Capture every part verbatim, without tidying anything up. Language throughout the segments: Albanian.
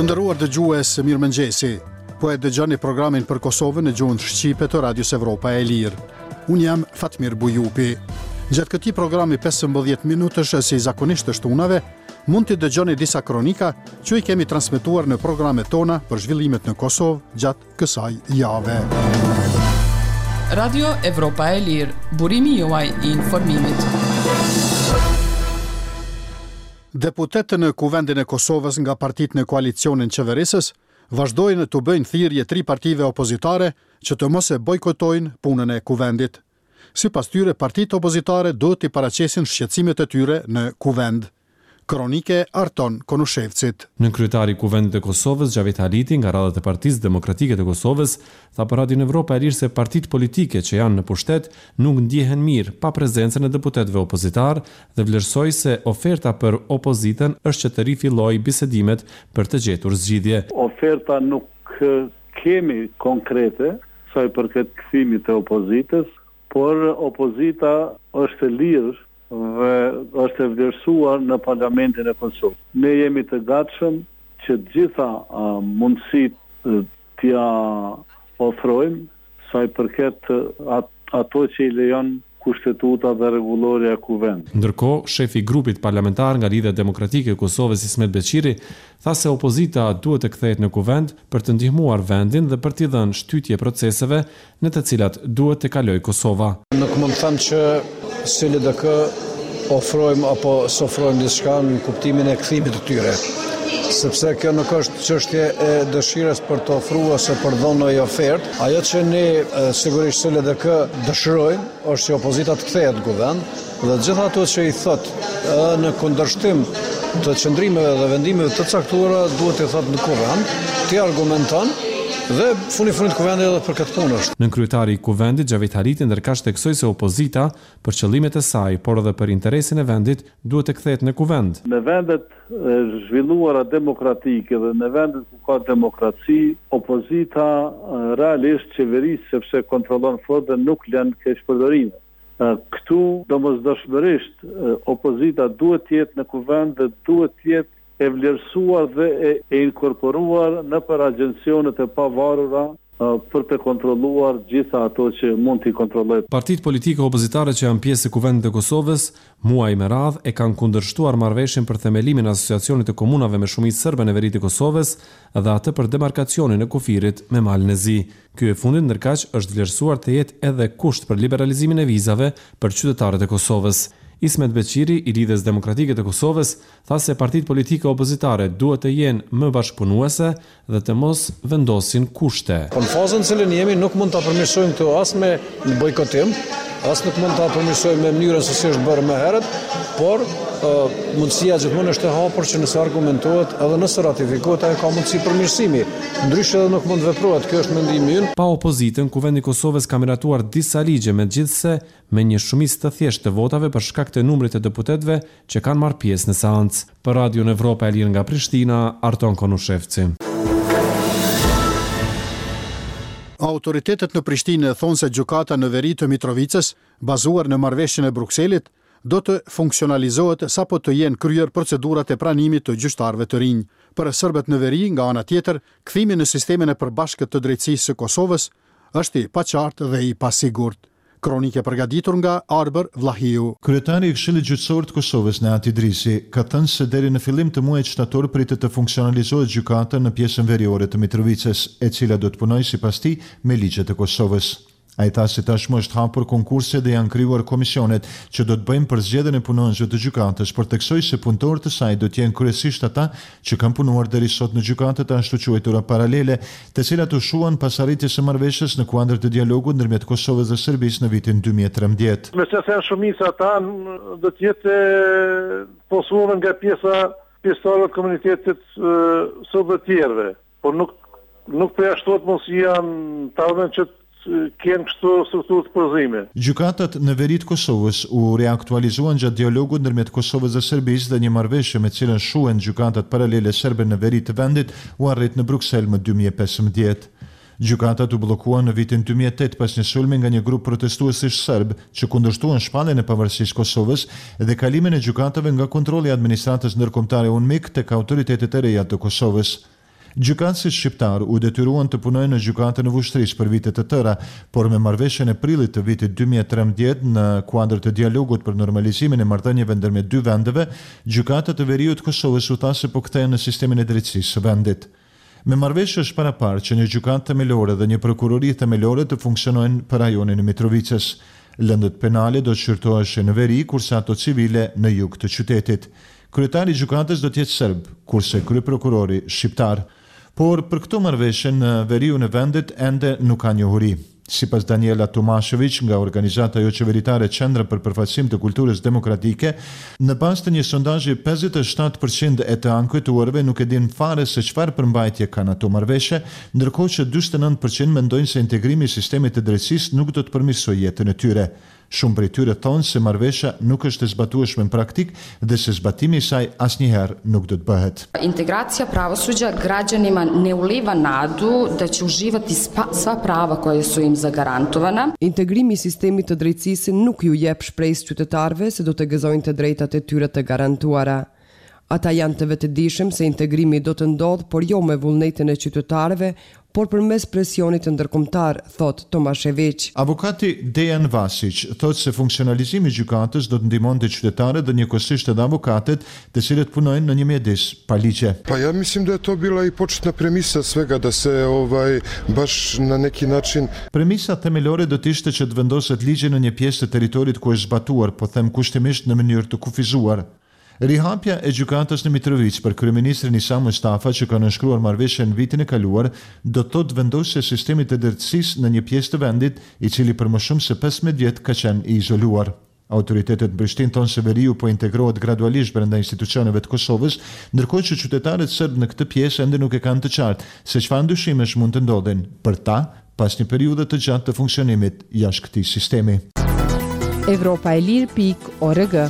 Të nderuar dëgjues, mirëmëngjesi. Po e dëgjoni programin për Kosovën në gjuhën shqipe të Radios Evropa e Lirë. Unë jam Fatmir Bujupi. Gjatë këtij programi pesëmbëdhjetë minutësh, si zakonisht të shtunave, mund të dëgjoni disa kronika që i kemi transmetuar në programet tona për zhvillimet në Kosovë gjatë kësaj jave. Radio Evropa e Lirë, burimi juaj i informimit. Deputetët në Kuvendin e Kosovës nga partitë në koalicionin qeverisës vazhdojnë të bëjnë thirrje tri partive opozitare që të mos e bojkotojnë punën e kuvendit. Sipas tyre, partitë opozitare duhet të paraqesin shqetësimet e tyre në kuvend. Kronike Arton Konushevcit. Në kryetari i Kuvendit të Kosovës, Xhavit Haliti, nga radhët e Partisë Demokratike të Kosovës, tha për Radio Evropa e Lirë se partitë politike që janë në pushtet nuk ndjehen mirë pa prezencën e deputetëve opozitar dhe vlerësoi se oferta për opozitën është që të rifillojë bisedimet për të gjetur zgjidhje. Oferta nuk kemi konkrete sa i përket kthimit të opozitës, por opozita është e lirë dhe është e vlerësuar në Parlamentin e Kosovës. Ne jemi të gatshëm që gjitha uh, mundësitë uh, t'ja ofrojmë sa i përket uh, ato që i lejon kushtetuta dhe rregulloria e kuvendit. Ndërkohë, shefi i grupit parlamentar nga Lidhja Demokratike e Kosovës, Ismet Beqiri, tha se opozita duhet të kthehet në kuvend për të ndihmuar vendin dhe për t'i dhënë shtytje proceseve në të cilat duhet të kalojë Kosova. Nuk mund të them që si L D K ofrojmë apo s'ofrojmë diçka në kuptimin e kthimit të tyre. Sepse kjo nuk është çështje e dëshirës për të ofruar ose për dhënë një ofertë. Ajo që ne sigurisht si L D K dëshirojmë është që opozita të kthehet në kuvend dhe gjithë ato që i thotë në kundërshtim të qëndrimeve dhe vendimeve të caktuara duhet të thotë në kuvend, të argumenton dhe funi fundit kuvendi edhe për këtë punë është. Në kryetari i kuvendit, Xhavit Haliti, ndërkaq theksoi se opozita për qëllimet e saj, por edhe për interesin e vendit, duhet të kthehet në kuvend. Në vendet e zhvilluara demokratike dhe në vendet ku ka demokraci, opozita realisht qeverisë sepse kontrollon fort dhe nuk lën keqpërdorime. Këtu domosdoshmërisht opozita duhet të jetë në kuvend dhe duhet të jetë e vlerësuar dhe e, e inkorporuar në për agjencionet e pavarura uh, për të kontrolluar gjitha ato që mund t'i kontrollojë. Partitë politike opozitare që janë pjesë e Kuvendit të Kosovës, muaj me radhë e kanë kundërshtuar marrëveshjen për themelimin e Asociacionit të Komunave me shumicë serbe në veri të Kosovës dhe atë për demarkacionin e kufirit me malën e Zi. Ky e fundit ndërkaq është vlerësuar të jetë edhe kusht për liberalizimin e vizave për qytetarët e Kosovës. Ismet Beqiri, i Lidhjes Demokratike të Kosovës, tha se partitë politike opozitare duhet të jenë më bashkëpunuese dhe të mos vendosin kushte. Po në fazën në cilën jemi nuk mund ta përmirësojmë këtu as me bojkotim, as nuk mund ta përmirësojmë me mënyrën se si është bërë më herët, por uh, mundësia gjithmonë është e hapur që nëse argumentohet edhe nëse ratifikohet ajo ka mundësi përmirësimi. Ndryshe edhe nuk mund veprohet, kjo është mendimi ynë. Pa opozitën, Kuvendi i Kosovës ka miratuar disa ligje, megjithse me një shumicë të thjeshtë të votave për shkak të numrit të deputetëve që kanë marrë pjesë në seancë. Për Radio Evropa e Lirë nga Prishtina, Arton Konushevci. Autoritetet në Prishtinë thonë se gjykata në veri të Mitrovicës, bazuar në marrëveshjen e Brukselit, do të funksionalizohet sapo të jenë kryer procedurat e pranimit të gjyqtarëve të rinj. Për serbët në veri, nga ana tjetër, kthimi në sistemin e përbashkët të drejtësisë së Kosovës është i paqartë dhe i pasigurt. Kronike përgatitur nga Arber Vlahiu. Kryetari i Këshillit Gjyqësor të Kosovës, Neati Idrisi, ka thënë se deri në fillim të muajit shtator pritet të funksionalizohet gjykata në pjesën veriore të Mitrovicës, e cila do të punojë sipas tij me ligjet e Kosovës. Ai tha se tashmë është hapur konkurse dhe janë krijuar komisionet që do të bëjnë përzgjedhjen e punonjësve të gjykatës, por theksoi se punëtorët e saj do të jenë kryesisht ata që kanë punuar deri sot në gjykatat ashtu quajtura paralele, të cilat u shuan pas arritjes së marrëveshjes në kuadër të dialogut ndërmjet Kosovës dhe Serbisë në vitin dy mijë e trembëdhjetë. Me se janë shumica ata do të jetë posuar nga pjesa pjesëtarë të komunitetit së të tjerëve, por nuk nuk përjashtohet mos janë talën që kënë kështu strukturë të përzime. Gjykatat në veri të Kosovës u reaktualizuan gjatë dialogut ndërmjet Kosovës dhe Serbisë dhe një marrëveshje me cilën shuhen gjykatat paralele serbe në veri të vendit u arrit në Bruksel më dy mijë e pesëmbëdhjetë. Gjykatat u bllokuan në vitin dy mijë e tetë pas një sulmi nga një grup protestuesish serb që kundërshtuan shpalljen e pavarësisë Kosovës dhe kalimin e gjykatave nga kontrolli i administratës ndërkombëtare UNMIK tek autoritetet e reja të Kosovës. Gjykatësit shqiptar u detyruan të punojnë në gjykatën e Vushtrrisë për vite të tëra, por me marrëveshjen e prillit të vitit dy mijë e trembëdhjetë në kuadër të dialogut për normalizimin e marrëdhënieve ndërmjet dy vendeve, gjykata e Veriut të Kosovës u tha se po kthehen në sistemin e drejtësisë së vendit. Me marrëveshje është paraparë që një gjykatë themelore dhe një prokurori themelore të funksionojnë për rajonin e Mitrovicës. Lëndët penale do të shqyrtoheshin në veri, kurse ato civile në jug të qytetit. Kryetari i gjykatës do të jetë serb, kurse kryeprokurori shqiptar. Por për këto marrëveshje në veriun e vendit ende nuk ka njohuri. Sipas Daniela Tomashevic nga organizata jo qeveritare Qendra për Përfaqësim të Kulturës Demokratike, në bazë të një sondazhi pesëdhjetë e shtatë përqind e të anketuarve nuk e din fare se çfarë përmbajtje kanë ato marrëveshje, ndërkohë që dyqindëdhjetë e nëntë përqind mendojnë se integrimi i sistemit të drejtësisë nuk do të përmirësojë jetën e tyre. Shumë prej tyre thonë se marrëveshja nuk është e zbatueshme në praktik dhe se zbatimi i saj asnjëherë nuk do të bëhet. Integracija pravosuđa građanima ne uliva nadu da će uživati sva prava koja su im zagarantovana. Integrimi i sistemit të drejtësisë nuk ju jep shpresë qytetarëve se do të gëzojnë të drejtat e tyre të garantuara. Ata janë të vetëdijshëm se integrimi do të ndodhë, por jo me vullnetin e qytetarëve, por përmes presionit ndërkombëtar, thot Tomashevic. Avokati Dejan Vasic thot se funksionalizimi i gjykatës do të ndihmonte qytetarët dhe njëkohësisht edhe avokatet, të cilët punojnë në një mjedis pa ligje. Pa ja mislim da je to bila i početna premisa svega da se ovaj baš na neki način. Premisa themelore do të ishte që të vendoset ligje në një pjesë të territorit ku është zbatuar, po them kushtimisht në mënyrë të kufizuar. Rihapja e gjykatës në Mitrovicë për kryeministrin Isa Mustafa, që ka nënshkruar marrëveshjen në vitin e kaluar, do të thotë vendosje e sistemit të drejtësisë në një pjesë të vendit, i cili për më shumë se pesëmbëdhjetë vjet ka qenë i izoluar. Autoritetet në Prishtinë thonë se veriu po integrohet gradualisht brenda institucioneve të Kosovës, ndërkohë që qytetarët serbë në këtë pjesë ende nuk e kanë të qartë se çfarë ndryshimesh mund të ndodhin për ta pas një periudhe të gjatë të funksionimit jashtë këtij sistemi. Evropa e Lirë pikë org.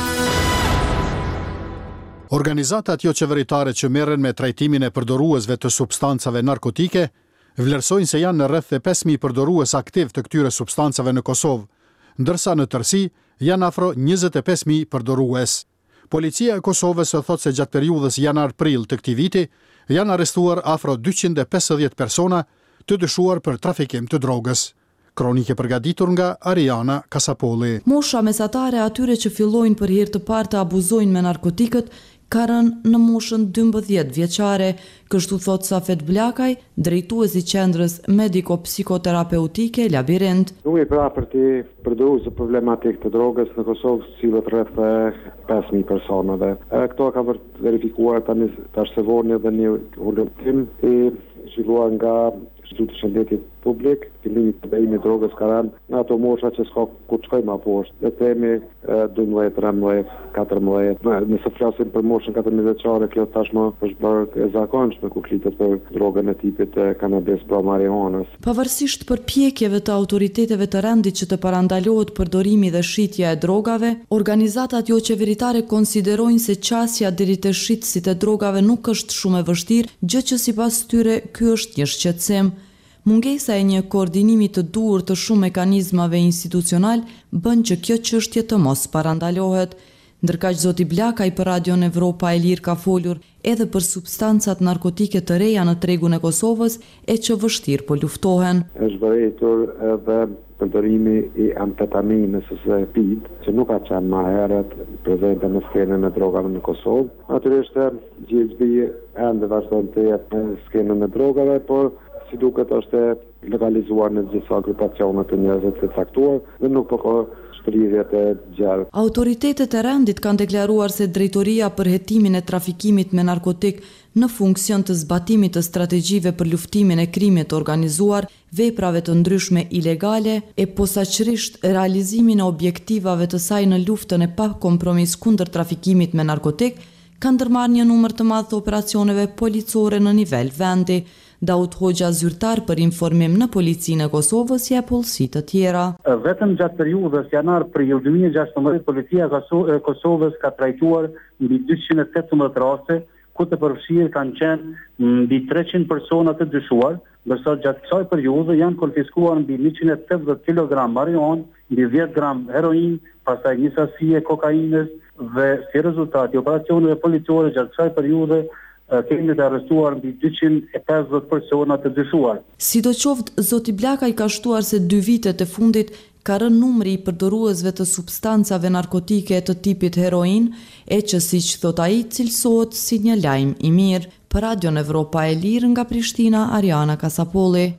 Organizatat jo qeveritare që merren me trajtimin e përdoruesve të substancave narkotike vlerësojnë se janë në rreth pesë mijë përdorues aktiv të këtyre substancave në Kosovë, ndërsa në tërësi janë afro njëzet e pesë mijë përdorues. Policia e Kosovës thotë se gjatë periudhës janar-prill të këtij viti janë arrestuar afro dyqind e pesëdhjetë persona të dyshuar për trafikim të drogës. Kronike përgatitur nga Ariana Kasapolli. Mosha mesatare atyre që fillojnë për herë të parë të abuzojnë me narkotikët ka rënë në moshën dymbëdhjetë vjeçare, kështu thot Safet Blakaj, drejtuesi i qendrës mediko-psikoterapeutike Labirint. Numri i prapërt i përdoruesve problematik të drogës në Kosovë sillet rreth pesë mijë personave. Këto ka verifikuar tani tash së vorni dhe një ulëtim i zhvilluar nga Instituti i Shëndetit Publik, fillimi të bejimit drogës ka rënë në ato mosha që s'ka ku të shkojmë më poshtë. Le të themi dymbëdhjetë, trembëdhjetë, katërmbëdhjetë. Nëse flasim për moshën katërmbëdhjetë vjeçare, kjo tashmë është bërë e zakonshme ku flitet për drogën e tipit kanabis pra marijuanës. Pavarësisht përpjekjeve të autoriteteve të rendit që të parandalohet përdorimi dhe shitja e drogave, organizatat jo qeveritare konsiderojnë se qasja deri te shitësit e drogave nuk është shumë e vështirë, gjë që sipas tyre ky është një shqetësim. Mungesa e një koordinimi të duhur të shumë mekanizmave institucional bën që kjo çështje të mos parandalohet. Ndërkaq zoti Blakaj për Radion Evropa e Lirë ka folur edhe për substancat narkotike të reja në tregun e Kosovës e që vështirë po luftohen. Është vërejtur edhe përdorimi i amfetaminës ose pid, që nuk ka qenë më herët prezente në skenën e drogave në Kosovë. Natyrisht G H B ende vazhdon të jetë në skenën e drogave, por si duket është legalizuar në gjitha grupacionet të njerëzve të caktuar dhe nuk po ka shtrihjet e gjallë. Autoritetet e rendit kanë deklaruar se drejtoria për hetimin e trafikimit me narkotik në funksion të zbatimit të strategjive për luftimin e krimit organizuar, veprave të ndryshme ilegale e posaçërisht realizimin e objektivave të saj në luftën e pa kompromis kundër trafikimit me narkotik, kanë ndërmarrë një numër të madh të operacioneve policore në nivel vendi. Daud Hoxha, zyrtar për informim në Policinë e Kosovës, jep pollësi të tjera. Vetëm gjatë periudhës janar-prill dy mijë e gjashtëmbëdhjetë, Policia e Kosovës ka trajtuar mbi dyqind e tetëmbëdhjetë raste, ku të përfshirë kanë qenë mbi treqind persona të dyshuar, ndërsa gjatë kësaj periudhe janë konfiskuar mbi njëqind e tetëdhjetë kilogram marijuanë, mbi dhjetë gram heroin, pastaj një sasi e kokainës dhe si rezultati operacioneve policore gjatë kësaj periudhe kemi të arrestuar mbi dyqind e pesëdhjetë persona të dyshuar. Sidoqoftë, zoti Blaka i ka shtuar se dy vitet e fundit ka rënë numri i përdoruesve të substancave narkotike të tipit heroin, e që siç thot ai cilësohet si një lajm i mirë. Për Radion Evropa e Lirë nga Prishtina, Ariana Kasapolli.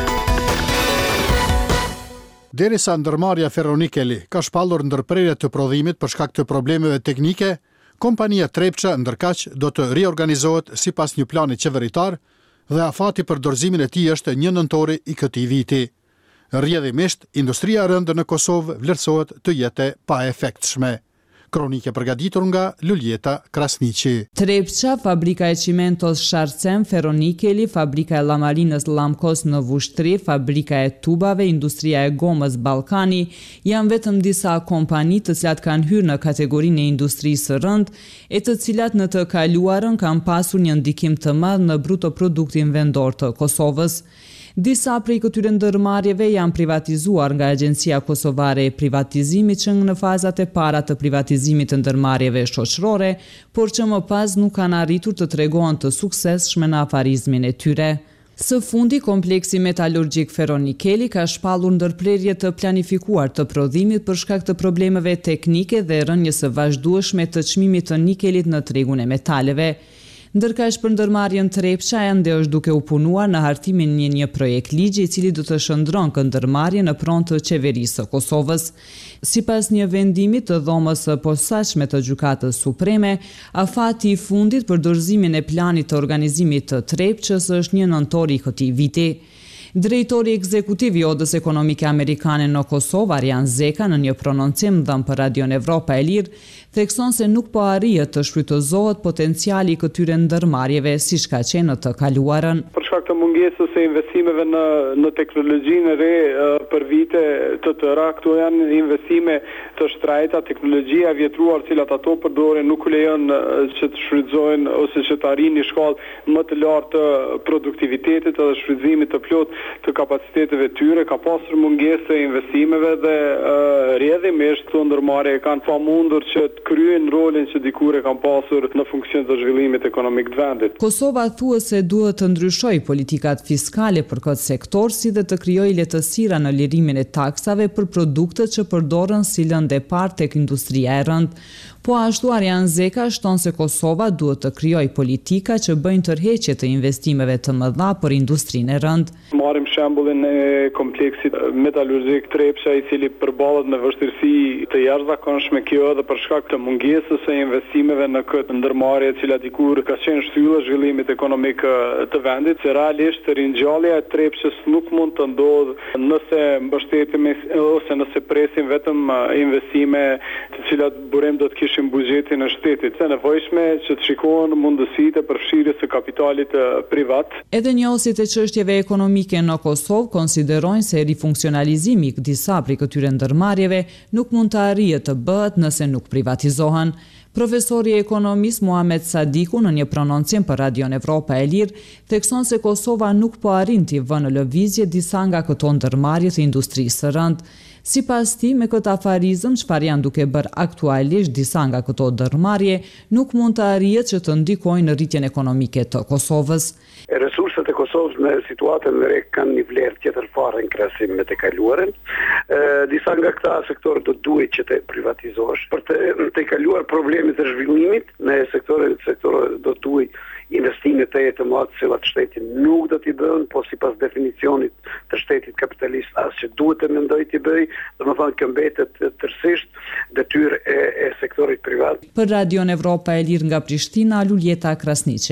Derisa ndërmarrja ferronikeli ka shpallur ndërprerje të prodhimit për shkak të problemeve teknike, kompania Trepça ndërkaq do të riorganizohet sipas një plani qeveritar dhe afati për dorëzimin e tij është një nëntori i këtij viti. Rrjedhimisht, industria e rëndë në Kosovë vlerësohet të jetë pa efektshme. Kronike përgatitur nga Luljeta Krasniqi. Trepça, fabrika e Cimentos Sharcem, Ferronikeli, fabrika e Lamarinës Lamkos në Vushtri, fabrika e tubave, industria e gomës Ballkani, janë vetëm disa kompani të cilat kanë hyrë në kategorinë e industrisë së rëndë, e të cilat në të kaluarën kanë pasur një ndikim të madh në bruto produktin vendor të Kosovës. Disa prej këtyre ndërmarrjeve janë privatizuar nga Agjencia Kosovare e Privatizimit që në fazat e para të privatizimit të ndërmarrjeve shoqërore, por që më pas nuk kanë arritur të tregohen të suksesshme në afarizmin e tyre. Së fundi, kompleksi metalurgjik Ferronikeli ka shpallur ndërprerje të planifikuar të prodhimit për shkak të problemeve teknike dhe rënjes së vazhdueshme të çmimit të nikelit në tregun e metaleve. Ndërkaq për ndërmarrjen Trepça ende është duke u punuar në hartimin një një projekt ligji i cili do të shndron këndërmarrje në pronë të qeverisë së Kosovës. Sipas një vendimi të dhomës së posaçme të Gjykatës Supreme, afati i fundit për dorëzimin e planit të organizimit të Trepçës është një nëntor i këtij viti. Drejtori ekzekutiv i Odës Ekonomike Amerikane në Kosovë, Arjan Zeka, në një prononcim dhënë për Radion Evropa e Lirë, thekson se nuk po arrihet të shfrytëzohet potenciali i këtyre ndërmarrjeve siç ka qenë në të kaluarën. Për shkak të mungesës së investimeve në në teknologjinë e re për vite të tëra, këto janë investime të shtrejta, teknologjia vjetruar cilat ato përdoren nuk lejon që të shfrytëzohen ose që të arrijnë një shkallë më të lartë të produktivitetit dhe shfrytëzimit të plot të kapaciteteve tyre, ka pasur mungesë të investimeve dhe uh, rrjedhimisht këto ndërmarrje kanë pamundur që të kryejnë rolin që dikur e kanë pasur në funksion të zhvillimit ekonomik të vendit. Kosova thuhet se duhet të ndryshojë politikat fiskale për këtë sektor si dhe të krijojë lehtësira në lirimin e taksave për produktet që përdoren si lëndë e parë tek industria e rëndë. Po ashtu Arjan Zeka shton se Kosova duhet të krijojë politika që bëjnë tërheqje të investimeve të mëdha për industrinë e rëndë. Marrim shembullin e kompleksit metalurgjik Trepça i cili përballet me vështirësi të jashtëzakonshme, kjo edhe për shkak të mungesës së investimeve në këtë ndërmarrje e cila dikur ka qenë shtylla e zhvillimit ekonomik të vendit, se realisht ringjallja e Trepçës nuk mund të ndodhë nëse mbështetemi ose nëse presim vetëm investime të cilat burim do të kishim buxhetin e shtetit. Është nevojshme që të shikohen mundësitë e përfshirjes së kapitalit privat. Edhe njohësit e çështjeve ekonomike në Kosovë konsiderojnë se rifunksionalizimi i disa prej këtyre ndërmarrjeve nuk mund të arrihet të bëhet nëse nuk privatizohen. Profesori ekonomist Muhamet Sadiku në një prononcim për Radion Evropa e Lirë thekson se Kosova nuk po arrin t'i vënë në lëvizje disa nga këto ndërmarrje të industrisë së rëndë. Sipas tij, me këtë afarizëm çfarë janë duke bërë aktualisht disa nga këto ndërmarrje, nuk mund të arrihet që të ndikojnë në rritjen ekonomike të Kosovës. Resurset e Kosovës në situatën e re kanë një vlerë tjetër fare në krahasim me të kaluarën. Disa nga këta sektorë do duhet që të privatizohesh për të, të kaluar problemet e zhvillimit në sektorët sektorët do duhet investime të jetë të madhe që atë shteti nuk do t'i bëjnë, po sipas definicionit të shtetit kapitalist as që duhet të mendoj t'i bëj, domethënë që mbetet tërësisht detyrë e, e sektorit privat. Për Radion Evropa e Lirë nga Prishtina, Luljeta Krasniqi.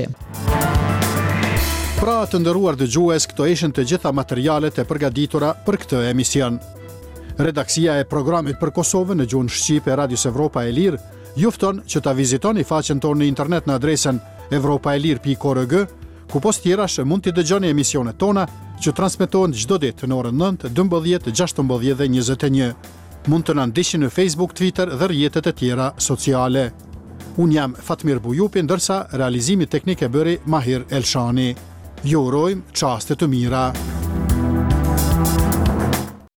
Pra të nderuar dëgjues, këto ishin të gjitha materialet e përgatitura për këtë emision. Redaksia e programit për Kosovën në gjuhën shqipe e Radios Evropa e Lirë ju fton që ta vizitoni faqen tonë në internet në adresën evropaelir pikë org, ku post tjerash mund t'i dëgjoni emisionet tona që transmetohen çdo ditë në orën nëntë, dymbëdhjetë, gjashtëmbëdhjetë dhe njëzet e një. Mund të na ndiqni në Facebook, Twitter dhe rrjetet e tjera sociale. Unë jam Fatmir Bujupi, ndërsa realizimi teknik e bëri Mahir Elshani. Ju urojmë çaste të mira.